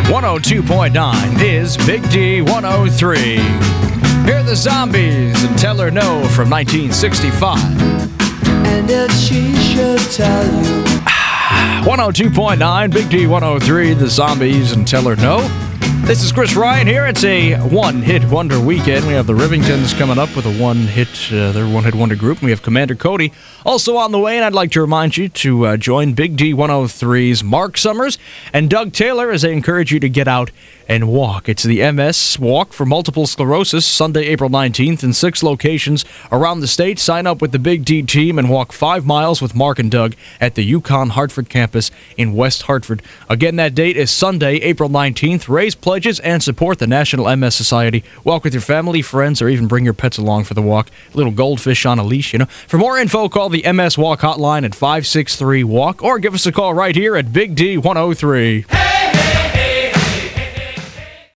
102.9 is Big D 103. Hear the Zombies and Tell Her No from 1965. And if she should tell you 102.9 Big D 103, the Zombies and Tell Her No. This is Chris Ryan here. It's a one-hit wonder weekend. We have the Rivingtons coming up with a their one-hit wonder group. We have Commander Cody also on the way, and I'd like to remind you to join Big D 103's Mark Summers and Doug Taylor as they encourage you to get out and walk. It's the MS Walk for Multiple Sclerosis, Sunday, April 19th, in 6 locations around the state. Sign up with the Big D team and walk 5 miles with Mark and Doug at the UConn Hartford campus in West Hartford. Again, that date is Sunday, April 19th. Raise pledges and support the National MS Society. Walk with your family, friends, or even bring your pets along for the walk. Little goldfish on a leash, you know. For more info, call the MS Walk hotline at 563-WALK or give us a call right here at Big D 103. Hey!